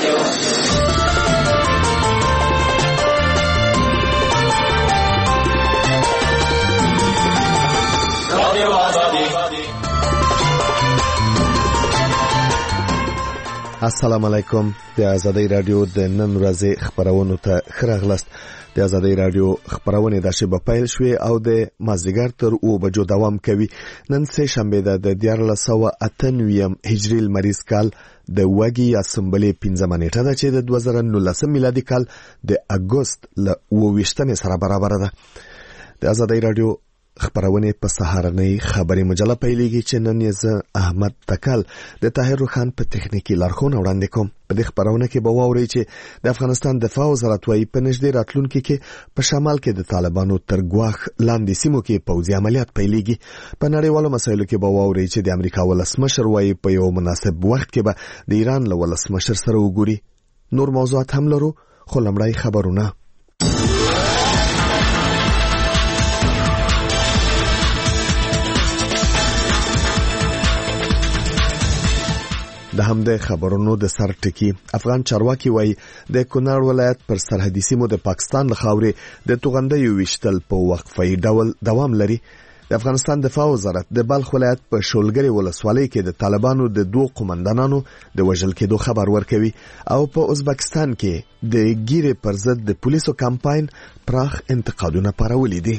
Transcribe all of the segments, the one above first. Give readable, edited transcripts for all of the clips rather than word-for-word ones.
السلام علیکم. د آزادۍ رادیو د نن ورځې خبرونو ته ښه راغلاست. د آزادۍ رادیو خبرونه د شبه پیل شوې او د مازدیګر تر 2 بجو دوام کوي. نن سه شنبه د 1498 هجری لمریز کال د وګي اسمبلی 15 نیټه ده چې د 2019 میلادي کال د اگست ل 28 سره برابر ده. د آزادۍ رادیو خبرونه په سهارنۍ خبري مجله پیلېږي چې نن یې احمد تکل د طاهر روخان په تخنیکی لارښوونه وړاندې کوم. په دې خبرونه کې به واورئ چې د افغانستان دفاع وزارت وايي په نږدې راتلونکي کې په شمال کې د طالبانو تر ګواښ لاندې سیمو کې پوځي عملیات پیلېږي. په نړیوالو مسایلو کې به واورئ چې د امریکا ولسمشر وايي په یو مناسب وخت کې به د ایران له ولسمشر سره وګوري. نور موضوعات هم لرو، خو لومړی خبرونه. د همدې خبرونو د سر ټکی افغان چارواکي وایي د کونړ ولایت پر سرحدي سیمو د پاکستان له خاورې د توغندیو ویشتل په وقفه ډول دوام لري. د افغانستان دفاع وزارت د بلخ ولایت په شولګری ولسوالۍ کې د طالبانو د 2 قومندانانو د وژل کېدو خبر ورکوي او په ازبکستان کې د ګیرې پر ضد د پولیسو کمپاین پراخ انتقادونه پارولي دي.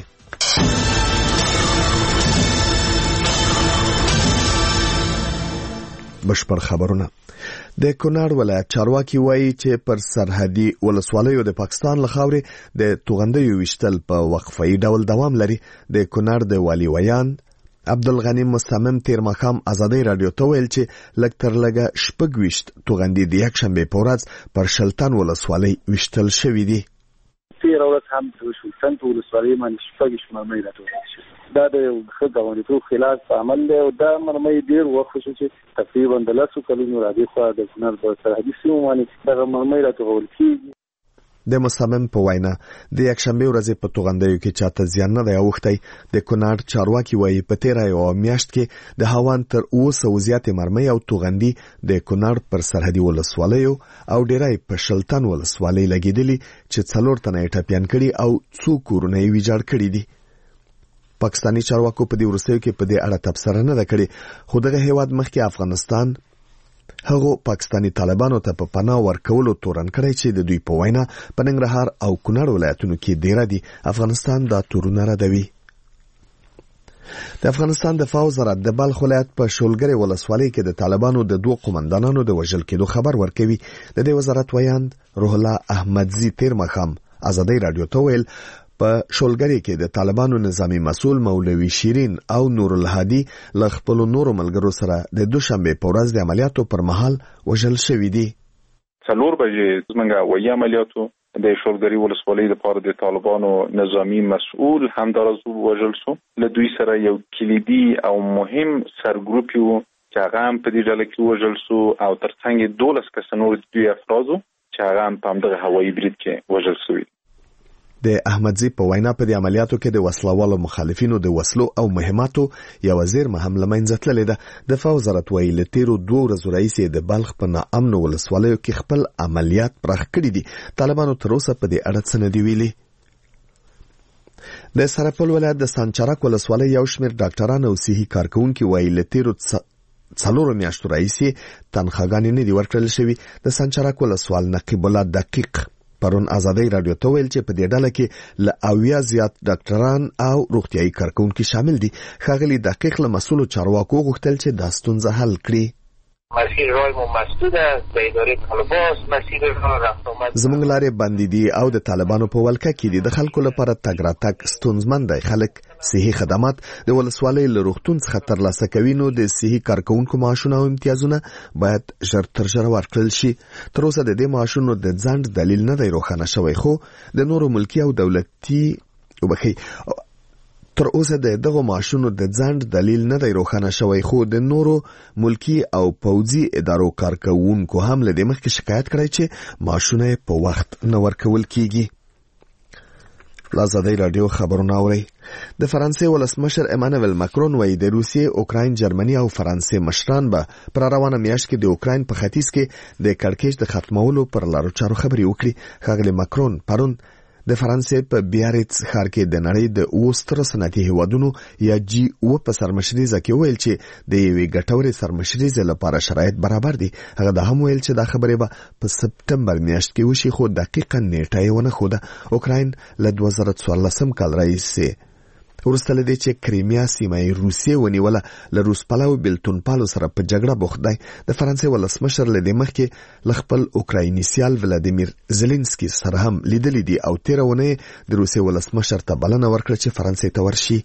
بشپړ خبرونه. د کونړ ولایت چارواکي وایي چې پر سرحدي ولسوالیو د پاکستان له خاورې د توغندیو ویشتل په وقفه ډول دوام لري. د کونړ د والي ویان عبدالغنی مصمم تیر ماښام آزادۍ رادیو ته ویل چې لږ تر لږه 26 توغندي د یکشنبې په ورځ پر شلتن ولسوالۍ ویشتل شوي دي. تیر ورځ هم د شلتن ولسوالۍ باندې 26 مرمۍ راټولې شوې. دا د خدماتو خلاف عمل دی او دا مرمۍ ډیر وخت شو چې تقریبا د 10 کلونو راځي خو د کونړ په سرحدي سیمو باندې دا مرمۍ راټول کیږي. د مصمم په وینا د یکشنبې ورځې په توغندیو کې چاته زیان نه دی اوښتی. د کونړ چارواکي وایي په تیره یو میاشت کې د هاوان تر 200 زیاتې مرمۍ او توغندي د کونړ پر سرحدي ولسوالیو او ډیری په شلتن ولسوالۍ لګیدلي چې 4 تنه ټپيان کړي او 2 کورونه یې ویجاړ کړي دي. پاکستاني چارواکو په دې ورسېو کې په دې اړه تبصره نه ده کړې، خو دغه هیواد مخکې افغانستان هغو پاکستاني طالبانو ته په پناه ورکولو تورن کړی چې د دوی په وینا په ننګرهار او کونړ ولایتونو کې ډیره دي. افغانستان دا تورونه ردوي. د افغانستان دفاع وزارت د بلخ ولایت په شولګری ولسوالۍ کې د طالبانو د 2 قومندانانو د وژل کېدو خبر ورکوي. د دې وزارت ویاند روح الله احمدزي تیر ماښام آزادۍ رادیو ته ویل په شولګری کې د طالبانو نظامی مسؤل مولوی شیرین او نور الهادي له خپل نورو ملګرو سره د دوشنبه په ورځ د عملیاتو پر مهال وژل شوي دي. 4 بجې زمونږ وایي عملیاتو د شولګری ولسوالۍ لپاره د طالبانو نظامی مسؤل همدارز وژل شو. له دوی سره یو کلیدي او مهم سرګروپ یو چې هغه هم په دې ډله کې وژل شو او ترڅنګ 12 کس نور دوی افرادو چې هغه هم په همدغه هوایي برید کې وژل شوي. د احمدزي په وینا په دې عملیاتو کې د وسلوالو مخالفینو د وسلو او مهماتو یو زیرمه هم له منځه تللې ده. دفاع وزارت وایي له تیرو 2 ورځو راهیسې د بلخ په ناامنو ولسوالیو کې خپل عملیات پراخ کړي دي. طالبانو تر اوسه په دې اړه څه نه دي ویلي. د سرپل ولایت د سانچارک ولسوالۍ یو شمېر ډاکټران او صحي کارکونکي وایي له تیرو 4 میاشتو راهیسې تنخواګانې نه دي ورکړل شوي. د سانچارک ولسوال نقیب الله دقیق پرون آزادۍ رادیو ته ویل چې په دې ډله کې له 80 زیات ډاکټران او روغتیايي کارکونکي شامل دي. ښاغلي دقیق له مسؤلو چارواکو غوښتل چې دا ستونزه حل کړي. مسیر راه ما مسدود است به اداره طالبان، مسیر راه رفت آمد زموږ لارې بندې دي او د طالبانو په ولکه کې دي. د خلکو لپاره تګ راتګ ستونزمن دی. خلک صحي خدمات د ولسوالۍ له روغتون څخه ترلاسه کوي، نو د صحي کارکونکو معاشونه او امتیازونه باید ژر تر ژره ورکړل شي. تر اوسه د دې معاشونو د ځنډ دلیل نه دی روښانه شوی، خو د نورو ملکي او دولتي تر اوسه دغه معاشونو د ځنډ دلیل نه دی روښانه شوی، خو د نورو ملکی او پوځي ادارو کارکونکو هم له دې مخکې شکایت کړی چې معاشونه په وخت نه ورکول کیږي. آزادۍ رادیو خبرونه اوري. د فرانسې ولسمشر امانوئل ماکرون وایي د روسیې، اوکراین، جرمني او فرانسې مشران به پر روانه میاشت کې د اوکراین په ختیځ کې د کړکېچ د ختمولو پر لارو چارو خبرې وکړي. ښاغلي ماکرون پرون د فرانسې په بیاریتس ښار کې د نړۍ د 7 سترو صنعتي هیوادونو یا G7 په سرمشریزه کې ویل چې د یوې ګټورې سرمشریزې لپاره شرایط برابر دي. هغه دا هم ویل چې دا خبرې به په سپتمبر میاشت کې وشي، خو دقیقاً نیټه یې ونه ښوده. اوکراین له 2014 کال راهیسې وروسته له دې چې کریمیا سیمه یې روسیې ونیوله له روس پلوو بیلتونپالو سره په جګړه بوخت دی. د فرانسې ولسمشر له دې مخکې له خپل اوکرایني سیال ولادیمیر زلنسکي سره هم لیدلی دي او تېره اونۍ د روسیې ولسمشر ته بلنه ورکړه چې فرانسې ته ورشي.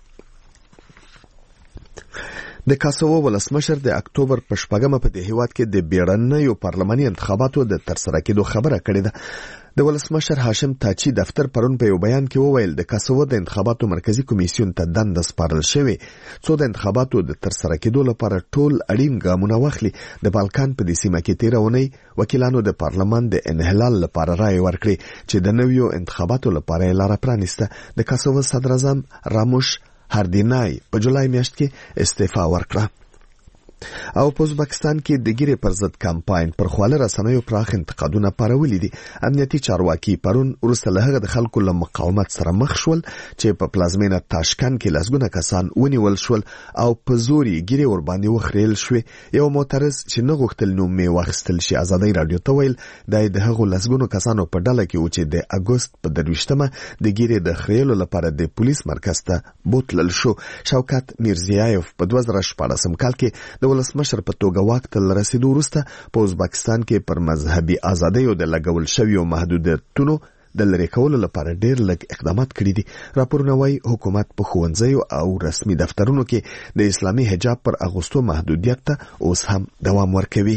د کاسوو ولسمشر د اکتوبر په 8 په دې هیواد کې د بیړنیو پارلماني انتخاباتو د ترسره کېدو خبره کړې ده. د ولسمشر هاشم تاچی دفتر پرون په یو بیان کې وویل د کاسوو د انتخاباتو مرکزی کمیسیون ته دنده سپارل شوې څو د انتخاباتو د ترسره کېدو لپاره ټول اړین ګامونه واخلي. د بالکان په دې سیمه کې تېره اونۍ وکیلانو د پارلمان د انحلال لپاره رائے ورکړې چې د نویو انتخاباتو لپاره یې لاره پرانیسته. د کاسوو صدر اعظم راموش هاردینای په جولای میاشت کې استعفا ورکړه. او په ازبکستان کې د ګیرې پر ضد کمپاین پر خواله رسنیو پراخ انتقادونه پارولي دي. امنیتي چارواکي پرون وروسته له هغه د خلکو له مقاومت سره مخ شول چې په پلازمینه تاشکند کې لسګونه کسان ونیول شول او په زور یې ګیرې ورباندې وخریل شوې. یو معترض چې نه غوښتل نوم یې واخیستل شي آزادۍ رادیو ته ویل دا د هغو لسګونو کسانو په ډله کې و چې د اګوست په 23مه د ګیرې د خریلو لپاره د پولیس مرکز ته بوتلل شو. شوکت میرزیایف په 2014 کال کې د ولسمشر په توګه واک ته رسیدو وروسته په ازبکستان کې پر مذهبي ازادیو د لګول شویو محدودیتونو د لرې کولو لپاره ډېر لږ اقدامات کړي دي. راپورونه وايي حکومت په ښوونځیو او رسمي دفترونو کې د اسلامي حجاب پر اغوستو محدودیت ته اوس هم دوام ورکوي.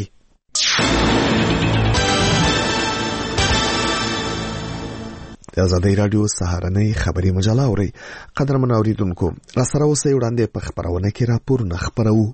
د آزادۍ رادیو سهارنۍ خبري مجله اورئ. قدرمن اوریدونکو، راسره اوسئ، وړاندې په خبرونه کې راپورونه خپروو.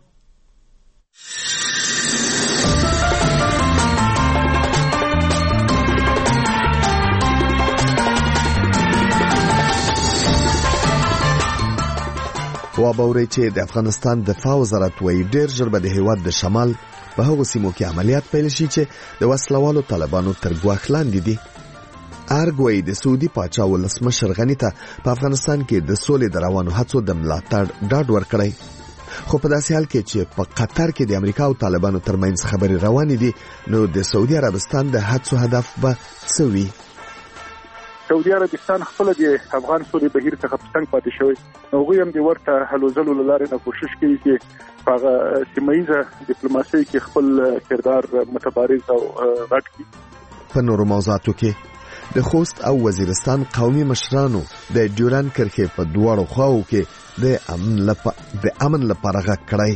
وابوري چې د افغانستان دفاع وزارت وایي ډېر ژر به د هیواد د شمال په هغو سیمو کې عملیات پیل شي چې د وسلوالو طالبانو تر ګواښ لاندې دي. ارګ وایي د سعودي پاچا ولسمشر غني ته په افغانستان کې د سولې د روانو هڅو د ملاتړ ډاډ ورکړی. خو په داسې حال کې چې په قطر کې د امریکا او طالبانو ترمنځ خبرې روانې دي، نو د سعودي عربستان د هڅو هدف به څه وي؟ سعودي عربستان خپل د افغان سولې بهیر څخه پښتنګ پاتې شوی، نو هغوی هم د ورته هلو ځلو له لارې نه کوشش کوي چې په هغه سیمه ییزه ډیپلوماسۍ کې خپل کردار متبارز او غټ کړي. په نورو موضوعاتو کې د خوست او وزیرستان قومي مشرانو د ډیورند کرښې په دواړو خواو کې د امن لپاره غږ کړی.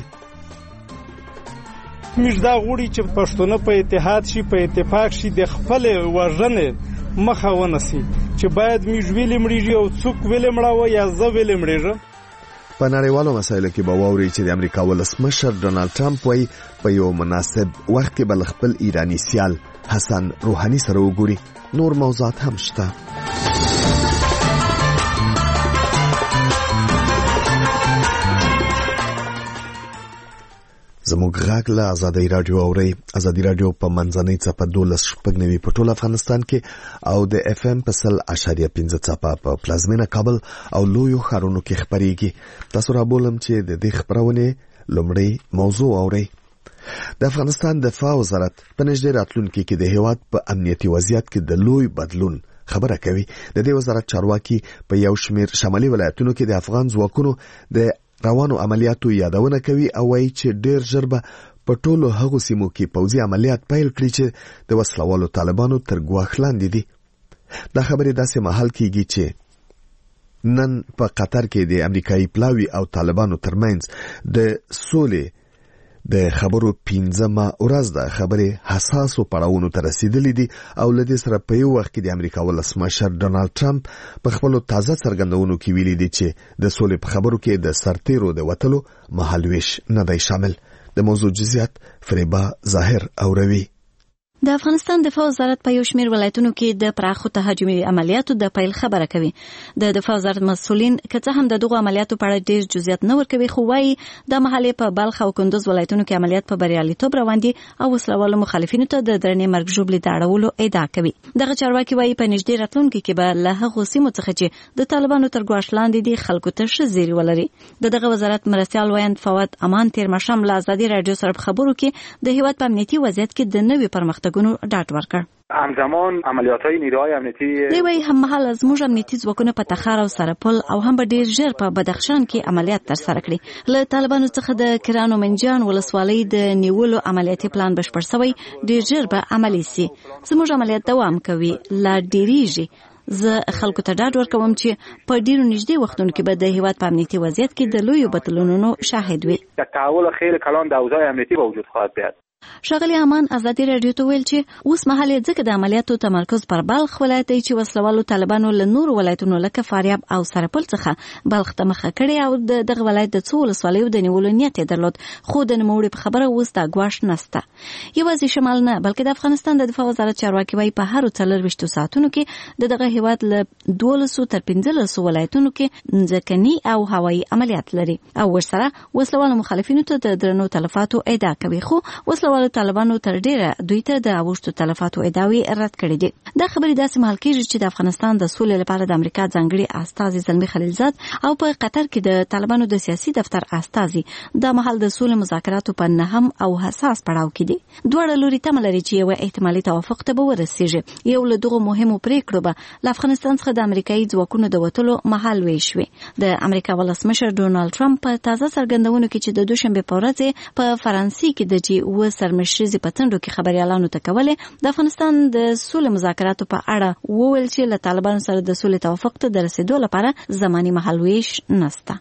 موږ دا غواړو چې پښتون په اتحاد شي، په اتفاق شي، د خپل وژنې مخه ونیسي چې باید موږ ویلې مړیږي او څوک ویلې مړاوه یا زه ویلې مړیږم. په نړیوالو مسایلو کې به واوري چې د امریکا ولسمشر ډونالد ټرمپ وایي په یو مناسب وخت کې به خپل ایرانی سیال حسن روحاني سره وګوري. نور موضوعات هم شته. زموږ غږ له آزادۍ رادیو اورئ. آزادۍ رادیو په منځنۍ څپه 12.9 په ټول افغانستان کې او د FM په 100.5 څپه په پلازمینه کابل او لویو ښارونو کې خپرېږي. تاسو را بولم چې د دې خپرونې لومړی موضوع اورئ. د افغانستان دفاع وزارت په نږدې راتلونکي کې د هیواد په امنیتي وضعیت کې د لوی بدلون خبره کوي. د دې وزارت چارواکي په یو شمېر شمالي ولایتونو کې د افغان ځواکونو د روانو عملیاتو یادونه کوي او وایي چې ډېر ژر به په ټولو هغو سیمو کې پوځي عملیات پیل کړي چې د وسلوالو طالبانو تر ګواښ لاندې دي. دا خبرې داسې مهال کېږي چې نن په قطر کې د امریکایي پلاوي او طالبانو ترمنځ د سولې د خبرو 15مه ورځ د خبرې حساسو پړاوونو ته رسیدلې دي او لدې سره په یو وخت کې د امریکا ولسمشر ډونالد ټرمپ په خپل تازه څرګندونو کې ویلي دي چې د سولې په خبرو کې د سرتیرو د وټلو مهالويش نه دی شامل. د موضوع جزئیات فریبا ظاهر اوروي. د افغانستان دفاع وزارت په یو شمېر ولایتونو کې د پراخو تهاجمي عملیاتو د پیل خبره کوي. د دفاع وزارت مسؤلین که څه هم د دغو عملیاتو په اړه ډېر جزئیات نه ورکوي، خو وايي د محلې په بلخ او کندوز ولایتونو کې عملیات په بریالیتوب روان دي او وسلوالو مخالفینو ته د درنې مرګ ژوبلې د اړولو ادعا کوي. دغه چارواکي وايي په نږدې راتلونکي کې به له هغو سیمو څخه چې د طالبانو تر ګواښ لاندې دي خلکو ته ښه زیری ولري. دغه وزارت مرستیال ویاند فواد امان تیر ماښام له ازادي راډیو سره په خبرو کې د هیواد په امنیتي وضعیت کې د نوي پرمختګونو ډاډ ورکړ. همزمان عملیات‌های نیروهای امنیتی دوی هم مهال زموږ امنیتي ځواکونه په تخار او سرپل او هم به ډیر ژر په بدخشان کې عملیات ترسره کړي. له طالبانو څخه د کرانو منجان ولسوالۍ د نیولو عملیاتي پلان بشپړ شوی، ډیر ژر به عملی سي. زموږ عملیات دوام کوي، لا ډیریږي. زه خلکو ته ډاډ ورکوم چې په ډیرو نږدې وختونو کې به د هیواد په امنیتي وضعیت کې د لویو بدلونونو شاهد وي. تحول خیلی کلان در اوضاع امنیتی به وجود خواهد بیاد. ښاغلي امان ازادي راډیو ته ویل چې اوس مهال ځکه د عملیاتو تمرکز پر بلخ ولایت دی چې وسلوالو طالبانو له نورو ولایتونو لکه فاریاب او سرپل څخه بلخ ته مخه کړې او دغه ولایت د څو ولسوالیو د نیولو نیت یې درلود، خو د نوموړي په خبره اوس د ګواښ نشته. یوازې شمال نه بلکې د افغانستان د دفاع وزارت چارواکي وايي په هرو 24 ساعتونو کې دغه هیواد له 12 تر 15 ولایتونو کې ځمکني او هوایي عملیات لري او ورسره وسلوالو مخالفینو ته د درنو تلفاتو ادعا کوي، خو وسلوالو طالبانو تر ډیره دوی ته د اوښتو تلفاتو ادعاوې رد کړې دي. دا خبرې داسې مهال کېږي چې د افغانستان د سولې لپاره د امریکا ځانګړي استازي زلمي خلیلزاد او په قطر کې د طالبانو د سیاسي دفتر استازي د مهال د سولې مذاکراتو په نهم او حساس پړاو کې دي. دواړه لوري تمه لري چې یو احتمالي توافق ته به ورسیږي. یو له دغو مهمو پریکړو به له افغانستان څخه د امریکایي ځواکونو د وتلو مهال وشوي. د امریکا ولسمشر ډونالد ټرمپ په تازه څرګندونو کې چې د دوشنبه په ورځ په فرانسې کې د جی او سرمشري په تندو کې خبريالانو ته کولې د افغانستان د سولې مذاکراتو په اړه وویل چې له طالبانو سره د سولې توافق ته د رسیدو لپاره زماني مهالويش نشته.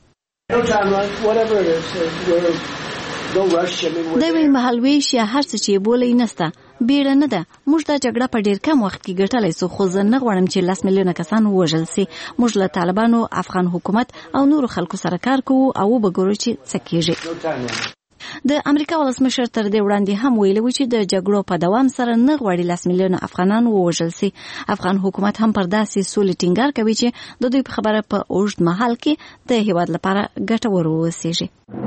دوی مهالويش یا هر څه چې بولې نشته، بیړه نه ده. موږ دا جګړه په ډیر کم وخت کې ګټلای سو، خو زه نه غواړم چې 10 میلیونه کسان وژل سي. موږ له طالبانو، افغان حکومت او نورو خلکو سره کار کوو او وګورو چې څه کیږي. د امریکا ولسمشر تر دې وړاندې هم ویلي و چې د جګړو په دوام سره نه غواړي 10 میلیونه افغانان ووژل سي. افغان حکومت هم پر داسې سولې ټینګار کوي چې د دوی په خبره په اوږد مهال کې د هیواد لپاره ګټور ووسیږي.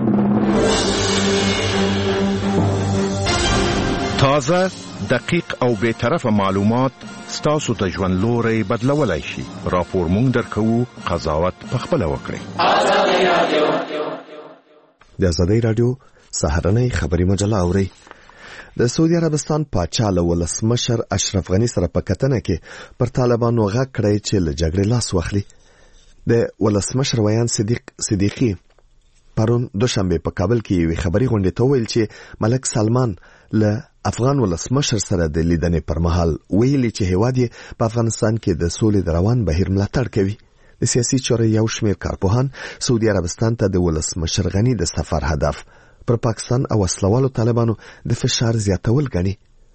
تازه، دقیق او بے طرفه معلومات ستاسو ته ژوند لوري بدلولای شي. راپور مونږ درکوو، قضاوت پخپله وکړئ. د ازادي راډیو سهارنۍ خبري مجله اوري. د سعودي عربستان پاچا له ولسمشر اشرف غني سره په کتنه کې پر طالبانو غږ کړی چې له جګړې لاس واخلي. د ولسمشر ویان صدیقي پرون دوشنبه په کابل کې یو خبري غونډه ته ویل چې ملک سلمان له افغان ولسمشر سره د لیدنې پر مهال ویلي چې هیواد یې په افغانستان کې د سولې د روان بهیر ملاتړ کوي. د سیاسي چارو یو شمېر کارپوهان سعودي عربستان ته د ولسمشر غني د سفر هدف پر پاکستان او وسلوالو طالبانو د فشار زیاتول غني.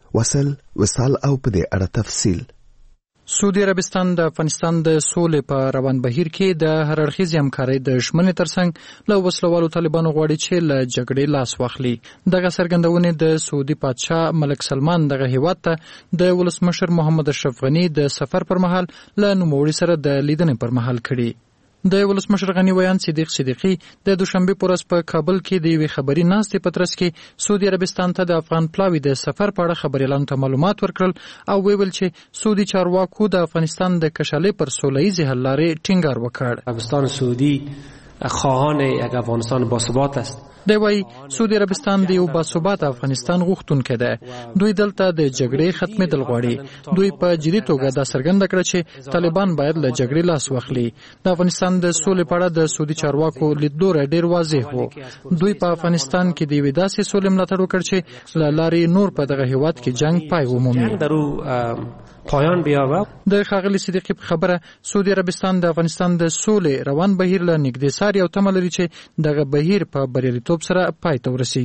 وصل او په دې اړه تفصیل. سعودي عربستان د افغانستان د سولې په روان بهیر کې د هر اړخیزې همکارۍ د ژمنې ترڅنګ له وسلوالو طالبانو غواړي چې له جګړې لاس واخلي. دغه څرګندونې د سعودي پادشاه ملک سلمان دغه هیواد ته د ولسمشر محمد اشرف غني د سفر پر مهال له نوموړي سره د لیدنې پر مهال کړي. د ولسمشر غني ویان صدیقي د دوشنبه په ورځ په کابل کې د یوې خبري ناستې په ترڅ کې سعودي عربستان ته د افغان پلاوي د سفر په اړه خبريالانو ته معلومات ورکړل او ویل چې سعودي چارواکو د افغانستان د کشالې پر سوله‌ایزې حل لارې ټینګار وکړ. عربستان سعودی خواهان یک افغانستان باثبات است. دوی سعودي عربستان د یو باثبات افغانستان غوښتونکی ده. دوی دلته د جګړې ختمېدل غواړي. دوی په جدي توګه دا څرګنده کړه چې طالبان باید له جګړې لاس واخلي. د افغانستان د سولې په اړه د سعودي چارواکو لیدلوری ډیر واضح و. دوی په افغانستان کې د یوې داسې سولې ملاتړ وکړ چې له لارې نور په دغه هیواد کې جنگ پای ومومي. پایان بیاوه. د ښاغلي صدیقي په خبره سعودي عربستان د افغانستان د سولې روان بهیر له نږدې څاري او تمه لري چې دغه بهیر په بریالیتوب سره پای ته ورسیږي.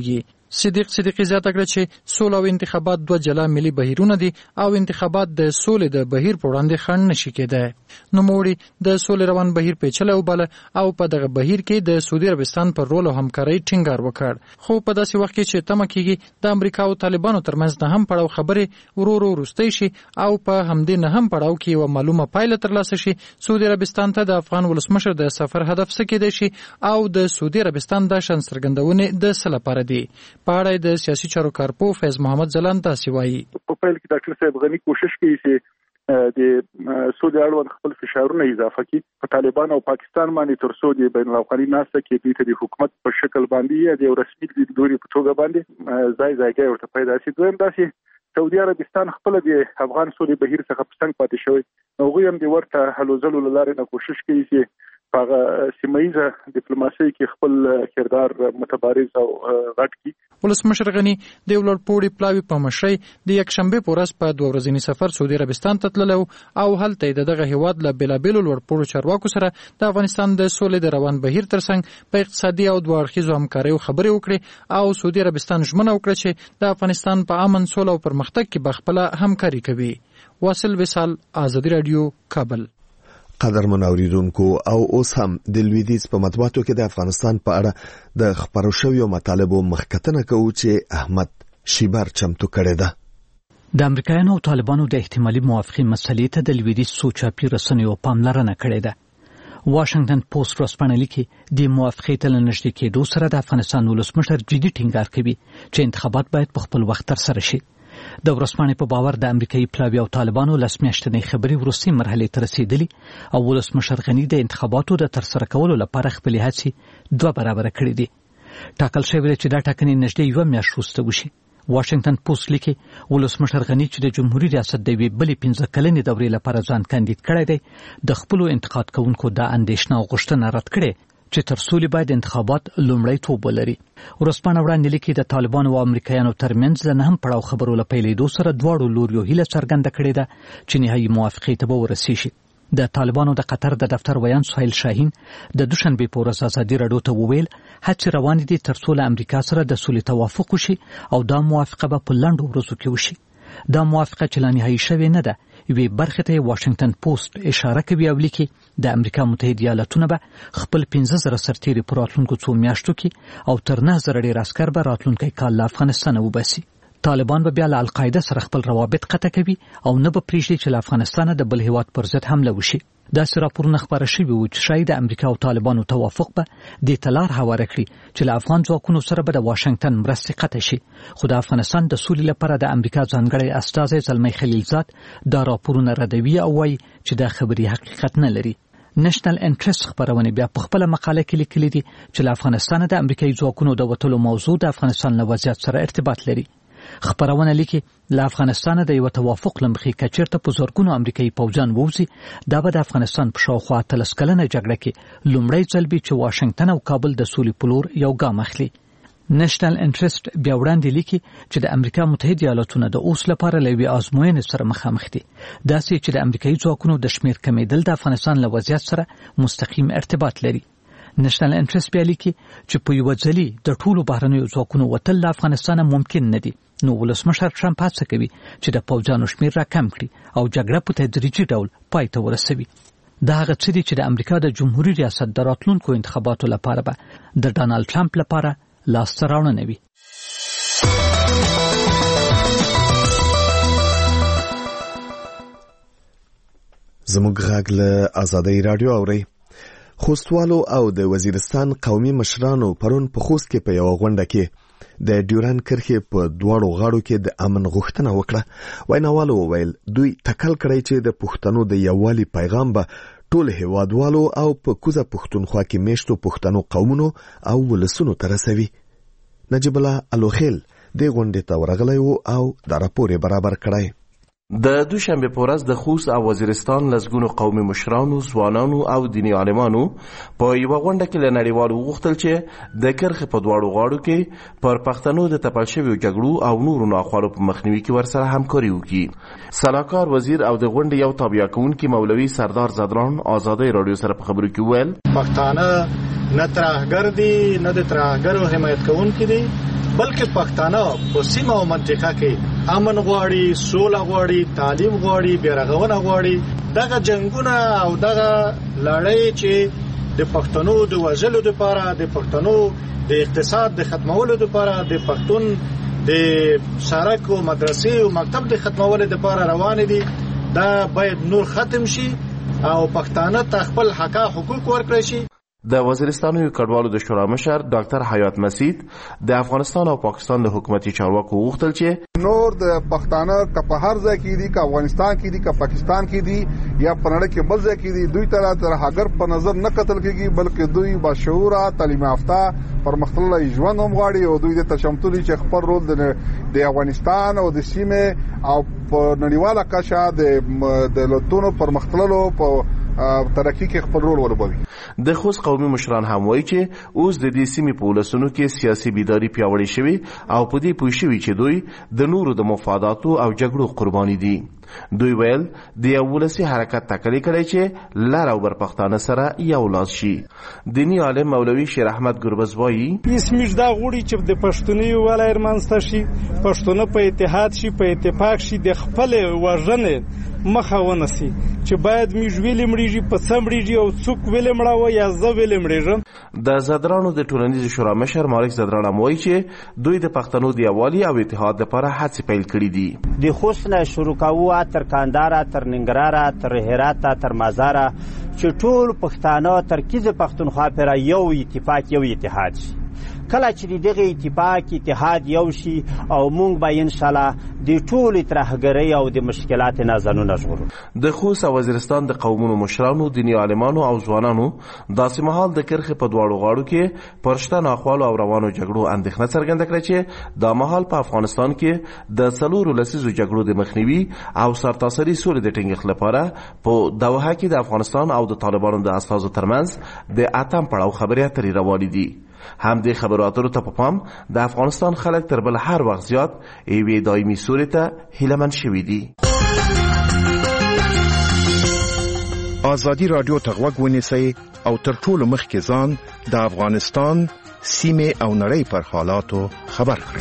صدیق صدیقی زیاته کړه چې سوله او انتخابات دوه جلا ملي بهیرونه دي او انتخابات د سولې د بهیر په وړاندې خنډ نشي کېدای. نوموړي د سولې روان بهیر پیچلی وباله او په دغه بهیر کې د سعودي عربستان پر رول او همکارۍ ټینګار وکړ. خو په داسې وخت کې چې تمه کېږي د امریکا او طالبانو ترمنځ نه هم پړاو خبرې ورو وروستی شي او په همدې نه هم پړاو کې یوه معلومه پایله ترلاسه شي، سعودي عربستان ته د افغان ولسمشر د سفر هدف څه کېدای شي او د سعودي عربستان د شان څرګندونې د څه لپاره دي. په اړه د سیاسي چارو کارپو فیض محمد ځلان تاسې وایي. په پیل کې ډاکټر صاحب غني کوشش کوي چې د سعودي اړوند خپل فشارونه اضافه کړي په طالبان او پاکستان باندې تر څو د بین الاقوامي ناسته کې دوی ته د حکومت په شکل باندې د رسمي لیدلوري په توګه باندې ځای ورته پیدا شي. دویم داسې سعودي عربستان خپل د افغان سولې بهیر څخه په څنګ پاتې شوی، هغوی هم د ورته هلو ځلو له لارې نه کوشش کوي چې هغه سیمایي ډیپلوماسي کې خپل کردار متبارز او غټ کی. ولسمشر غني د ولړپوړي پلاوي په مشرۍ د یکشنبه په ورځ په 2 ورځنی سفر سعودي عربستان ته تللو او هلته دغه هیواد له بلابل ولړپوړو چارواکو سره د افغانستان د سولې د روان بهیر ترڅنګ په اقتصادي او دوه اړخیزو همکاریو خبرې وکړي او سعودي عربستان ژمنه وکړه چې د افغانستان په امن سوله او پرمختګ کې بخپله همکاري کوي. واصل وصال، آزادي رادیو، کابل. قدرمن اوریدونکو، او اوس هم د لویدیځ په مطبوعاتو کې د افغانستان په اړه د خبرو شویو مطالبو مخکتنه کوو چې احمد شیبر چمتو کړی ده. د امریکایانو او طالبانو د احتمالي موافقې مسلې ته د لویدیځ سوچاپي رسنیو پاملرنه کړې ده. واشنگټن پوسټ ورځپاڼه لیکي د موافقې ته نږدې کېدو سره د افغانستان ولسمشر جدي ټینګار کوي چې انتخابات باید په خپل وخت ترسره شي. د ورځپاڼې په باور د امریکایي پلاوي او طالبانو لسمیاشتنۍ خبرې وروستۍ مرحلې ته رسیدلي او ولسمشر غني د انتخاباتو د ترسره کولو لپاره خپلې هڅې 2 برابره کړې دي. ټاکل شوی چې دا ټاکنې نږدې 1 میاشت وروسته وشي. واشنگټن پوسټ لیکي ولسمشر غني چې د جمهوریت ریاست د یوې بلې 15 کلنې دورې لپاره ځان کاندید کړی دی، د خپلو انتقاد کوونکو د اندېښنه او غوښتنه رد کړې چې تر سولې باید انتخابات لومړیتوب ولري. ورځپاڼه وړاندې لیکي د طالبانو او امریکایانو ترمنځ د نهم پړاو خبرو له پیلېدو سره دواړو لوریو هیله څرګنده کړې ده چې نهایي موافقې ته به ورسیږي. د طالبانو د قطر د دفتر ویان سهیل شاهین د دوشنبې په ورځ ازادي راډیو ته وویل هڅې روانې دي تر څو له امریکا سره د سولې توافق وشي او دا موافقه به په لنډو ورځو کې وشي. دا موافقه چې لا نهایي شوې نه ده، یوې برخې ته واشنگټن پوسټ اشاره کوي او لیکي د امریکا متحده ایالاتونه به خپل 15,000 سرتیري په راتلونکو 2 میاشتو کې او تر 9,000 ډېر عسکر به راتلونکی کال له افغانستانه وباسي. طالبان به بیا له القاعده سره خپل روابط قطع کوي او نه به پرېږدي چې له افغانستانه د بل هیواد پر ضد حمله وشي. داسې راپورونه خپاره شوي وو چې شاید د امریکا او طالبانو توافق به دې ته لار هواره کړي چې له افغان ځواکونو سره به د واشنګټن مرستې قطع شي. خو د افغانستان د سولې لپاره د امریکا ځانګړی استازی زلمی خلیلزاد دا راپورونه ردوي او وایي چې دا خبرې حقیقت نه لري. نېشنل انټرست خبرونه بیا په خپل مقاله کې لیکلي دي چې له افغانستانه د امریکایي ځواکونو د وتلو موضوع د افغانستان له وضعیت سره ارتباط لري. خبرونه لیکي له افغانستانه د یو توافق لمخې کچیرته په زرګونو امریکایي پوځیان ووځي، دا به د افغانستان په شاوخوا 13 کلنه جګړه کې لومړی ځل وي چې واشنګټن او کابل د سولې په لور یو ګام اخلي. نېشنل انټرست بیا وړاندې لیکي چې د امریکا متحده ایالاتونه د اوس لپاره له یوې ازموینې سره مخامخ دي، داسې چې د امریکایي ځواکونو د شمیر کمیدل د افغانستان له وضعیت سره مستقیم ارتباط لري. نېشنل انټرست بیا لیکي چې په یو ځلي د ټولو بهرنیو ځواکونو وتل له افغانستانه ممکن نه دي، نو ولسمشر ټرمپ هڅه کوي چې د پوځیانو شمیر راکم کړي او جګړه په تدریجي ډول پای ته ورسوي. دا هغه څه دي چې د امریکا د جمهوریت ریاست د راتلونکو انتخاباتو لپاره به د ډانلډ ټرمپ لپاره لاسته راوړنه وي. زموږ غږ له آزادۍ رادیو اورئ. خوستوالو او د وزیرستان قومي مشرانو پرون په خوست کې په یو غونډه کې د ډیورن کرښې په دواړو غاړو کې د امن غوښتنه وکړه. ویناوالو وویل دوی ټکل کړی چې د پښتنو د یووالي پیغام به ټول هیوادوالو او په کوزه پښتونخوا کې میشتو پښتنو قومونو او ولسونو ته رسوي. نجیب الله الوخیل دې غونډې ته ورغلی و او دا راپور یې برابر کړی. د دوشنبه په ورځ د خوست او وزیرستان لسګونو قومي مشرانو، ځوانانو او دیني عالمانو په یوه غونډه کې له نړیوالو وغوښتل چې د کرښې په دواړو غاړو کې پر پښتنو د تپل شویو جګړو او نورو ناخوالو په مخنیوي کې ورسره همکاري وکړي. سلاکار وزیر او د غونډې یو تابع کوونکی مولوي سردار زدران آزادۍ راډیو سره په خبرو کې وویل پښتانه نه ترهګر دي، نه د ترهګرو حمایت کوونکي دي بلکې پښتانه په سیمه او منطقه کې امن غواړي، سوله غواړي، تعلیم غواړي، بیرغونه غواړي. دغه جنگونه او دغه لړۍ چې د پښتنو د وژلو لپاره، د پښتنو د اقتصاد د ختمولو لپاره، د پښتون د سړک او مدرسې او مکتب د ختمولو لپاره روان دي، دا باید نور ختم شي او پښتانه ته خپل حقوق ورکړي شي. د وزیرستان یو کډوالو د شورا مشر ډاکټر حیات مسید د افغانستان او پاکستان د حکومتي چارواکو غوښتل چې نور د پښتانه که په هر ځای کې دي، که افغانستان کې دي، که پاکستان کې دي یا په نړۍ کې بل ځای کې دي، دوی ته تر هغه په نظر نه کتل کېږي، بلکې دوی باشعوره، تعلیم یافته، پرمختللی ژوند هم غواړي او دوی د تشمتل چې خپل رول د افغانستان او د سیمې او په نړیواله کچه د دولتونو پرمختللو په ترقی کې خپل رول ولوبوي. د خوست قومي مشران هم وایي چې اوس د دې سیمې په ولسونو کې سیاسي بیداری پیاوړې شوې او په دې پوه شوي چې دوی د نورو د مفاداتو او جګړو قرباني دي. دوی ویل د یو ولسي حرکت تکلی کړی چې لر او بر پښتانه سره یو لاس شي. دینی عالم مولوي شیر احمد ګربز وایي اسمیش دا غوړي چې د پښتوني ولای رمنځته شي، پښتون په اتحاد شي، په اتفاق شي، د خپل وژنې مخه ونسی چې باید میږ ویلې مړیږي، په سمړیږي او څوک ویلې مړاوه یا زه ویلې مړیږم. د زدرانو د ټولنیز شورا مشر مالک زدران وایي چې دوی د پښتنو د یووالي او اتحاد لپاره هڅې پیل کړې دي. د خوست نه شروع کوو تر کانداره، تر ننګرهاره، تر هرات، تر مزاره، چې ټول پښتانه ترکیز پښتونخوا پر یو اتفاق، یو اتحاد شي. کله چې دغه اتحاد یو شي او موږ به ان شاء الله د ټول ترهګرۍ او د مشکلات نه ځانونه ژغورو. د خوست وزیرستان د قومونو مشرانو، دیني عالمانو او ځوانانو داسې مهال د کرخې په دواړو غاړو کې پرشته ناخوالو او روانو جګړو اندېښنه څرګنده کړه چې دا مهال په افغانستان کې د 4 لسیزو جګړو د مخنیوي او سرتاسري سولې د ټینګښت لپاره په دوحه کې د افغانستان او د طالبانو د استازو ترمنځ د اتم پړاو خبرې اترې روانې دي. هم د خبرو اترو ته په پام د افغانستان خلک تر بل هر وخت زیات یوې دایمي سولې ته هیلهمند شوي دي. ازادي راډیو ته غوږ ونیسئ او تر ټولو مخکې ځان د افغانستان سیمې او نړۍ پر حالاتو خبر کړئ.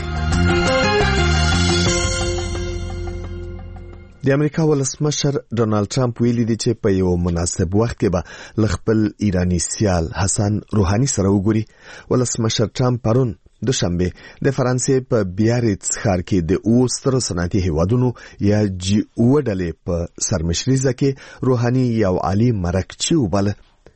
د امریکا ولسمشر ډونالد ټرمپ ویلي دی چې په یو مناسب وخت کې به خپل ایرانی سیال حسن روحاني سره وګوري. ولسمشر ټرمپ پرون دوشنبه د فرانسې په بیاریتس ښار کې د اوستر صنعتي هیوادونو یا G7 ډلې په سرمشريزه کې روحاني یو عالی مرکچی وبله.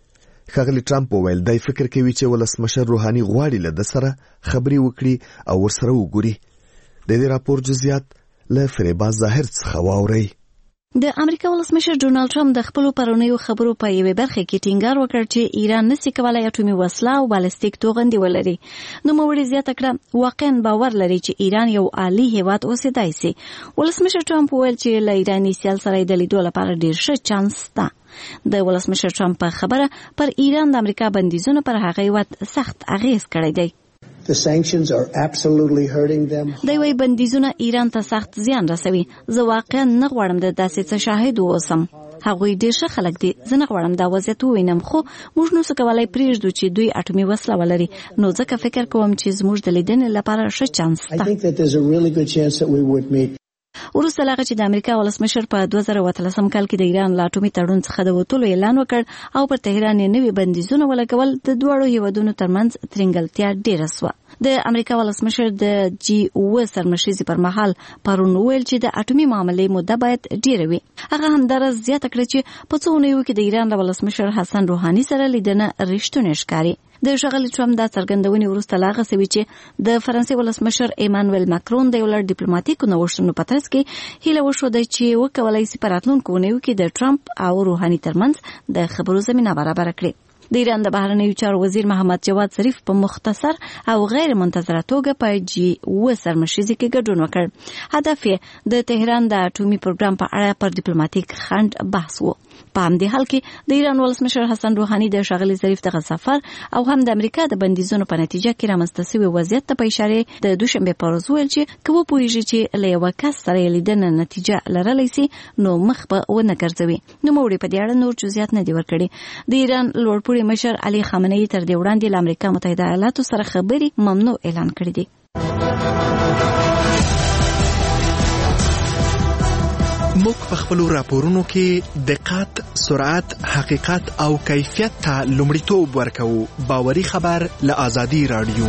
ښاغلي ټرمپ وویل دی فکر کوي چې ولسمشر روحاني غواړي له د سره خبرې وکړي او ورسره وګوري. د دې راپور جزئیات له فریبا ظاهر څخه واوري. د امریکا ولسمشر ډونالد ټرمپ د خپل پرونیو خبرو په یوه برخه کې ټینګار وکړ چې ایران نشي کولای اټومي وسله او بالستیک توغندي ولري. نو موړي زیاته کړه واقعا باور لري چې ایران یو عالی هیواد اوسېدای شي. ولسمشر ټرمپ وویل چې له ایراني سیال سره د لیدو لپاره ډیر ښه چانس شته. د ولسمشر ټرمپ په خبره پر ایران د امریکا بندیزونه پر هغه هیواد سخت اغیز کړی دی. The sanctions are absolutely hurting them. دوی وایي بندیزونه ایران ته سخت زیان رسوي. زه واقعا نه غواړم د داسې څه شاهد اوسم. هغوی ډېر ښه خلک دي. زه نه غواړم دا وضعیت ووینم، خو موږ نو څه کولای پرېږدو چې دوی اټومي وسله ولري. نو ځکه فکر کوم چې زموږ د لیدنې لپاره ښه چانس شته. I think that there's a really good chance that we would meet. وروسته له هغه چې د امریکا ولسمشر په 2013 کال کې د ایران له اټومي تړون څخه د وتلو اعلان وکړ او پر تهران یې نوي بندیزونه ولګول، د دواړو هیوادونو ترمنځ ترنګلتیا ډېره سوه. د امریکا ولسمشر د G7 سرمشريزي پر مهال پرون ویل چې د اټومي معاملې موده باید ډېره وي. هغه همدارس زیاته کړه چې په څو اونیو کې د ایران له ولسمشر حسن روحاني سره لیدنه رښتونې ښکاري. د ښاغلي ټرمپ دا څرګندونې وروسته لا هغه سوي چې د فرانسې ولسمشر ایمانوئل ماکرون د یو لړ ډیپلوماټیکو نوښتونو په ترڅ کې هیله وښوده چې وکولای شي په راتلونکو اونیو کې د ټرمپ او روحاني ترمنځ د خبرو زمینه برابر کړي. د ایران د بهرنیو چارو وزیر محمد جواد ظریف په مختصر او غیر منتظره توګه په G7 سرمشريزي کې ګډون وکړ. هدف یې د تهران د اټومي پروګرام په اړه پر ډیپلوماټیک خنډ بحث و. په همدې حال کې د ایران ولسمشر حسن روحاني د ښاغلي ظریف دغه سفر او هم د امریکا د بندیزونو په نتیجه کې رامنځته شوی وضعیت ته په اشاره د دوشنبه په ورځ ویل چې کوم پوهیږي چې له یو کس سره لیدنه نتیجه لرلی شي نو مخ به ونه ګرځوي. نو موږ په دې اړه نور جزئیات نه دی ورکړي. د ایران لوړپوړي مشر علي خامنه‌ای تر دې وړاندې له امریکا متحده ایالاتو سره خبري ممنوع اعلان کړې دي. موږ په خپلو راپورونو کې دقت، سرعت، حقیقت او کیفیت ته لومړیتوب ورکوو. باوري خبر له آزادي راډیو.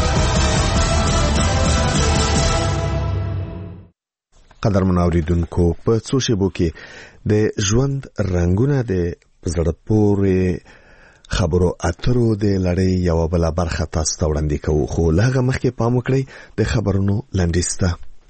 قدرمن اوریدونکو، په څو شیبو کې د ژوند رنگونه د زړه پورې خبرو اترو د لړۍ یو بل برخه تاسو ته وړاندې کوو، خو لږه مخکې پام وکړئ د خبرونو لنډیز ته.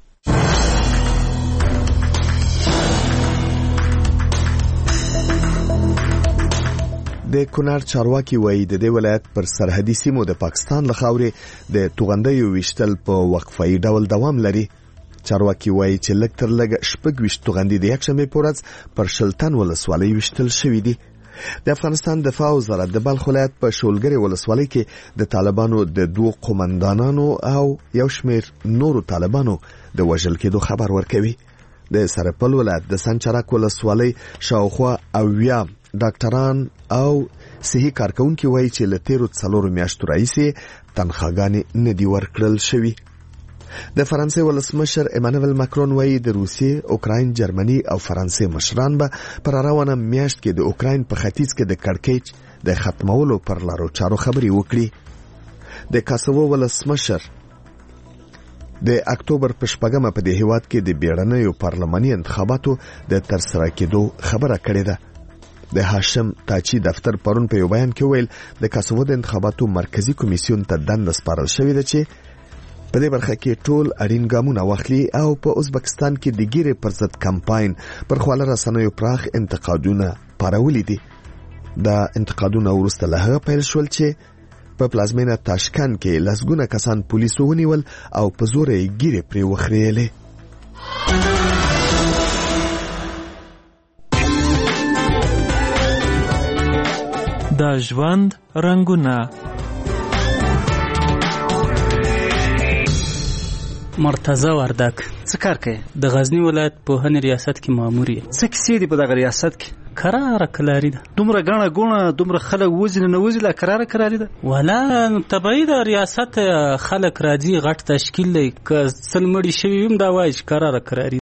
د کونړ چارواکي وایي د دې ولایت پر سرحدي سیمو د پاکستان له خاورې د توغندیو ویشتل په وقفه‌ای ډول دوام لري. چارواکي وایي چې لږ تر لږه 26 توغندي د یکشنبې په ورځ پر شلتن ولسوالۍ ویشتل شوي دي. د افغانستان دفاع وزارت د بلخ ولایت په شولګرې ولسوالۍ کې د طالبانو د 2 قومندانانو او یو شمېر نورو طالبانو د وژل کېدو خبر ورکوي. د سرپل ولایت د سنچرک ولسوالۍ شاوخوا 80 ډاکټران او صحي کارکونکي وایي چې له تیرو 4 میاشتو راهیسې تنخواګانې نه دي ورکړل شوي. د فرانسې ولسمشر ایمانوئل ماکرون وایي د روسیې، اوکراین، جرمني او فرانسې مشران به پر روانه میاشت کې د اوکراین په ختیځ کې د کړکېچ د ختمولو پر لارو چارو خبرې وکړي. د کاسوو ولسمشر د اکتوبر په 8مه په دې هیواد کې د بیړنیو پارلماني انتخاباتو د ترسره کېدو خبره کړې ده. د هاشم تاچی دفتر پرون په یو بیان کې ویل د کاسوو د انتخاباتو مرکزی کمیسیون ته دنده سپارل شوې ده چې په دې برخه کې ټول اړین ګامونه واخلي او په ازبکستان کې د ګیرې پر ضد کمپاین پر خواله رسنیو پراخ انتقادونه پارولي دي. دا انتقادونه وروسته له هغه پیل شول چې په پلازمینه تاشکند کې لسګونه کسان پولیسو ونیول او په زور یې ګیرې پرې وخریلې. د ژوند رنگونه. مرتضی وردک. څه کار کوي؟ د غزنی ولایت پوهنې ریاست کې مامور یم. څه کیسې دي په دغه ریاست کې؟ کراره کلاری ده. دومره غاڼه ګونه دومره خلک وزن نه وزي لا کراره کلاری ده. ولا طبيعي د ریاست خلک راځي غټ تشکیل لري ک سلمړي شوی هم دا وایي کراره کلاری.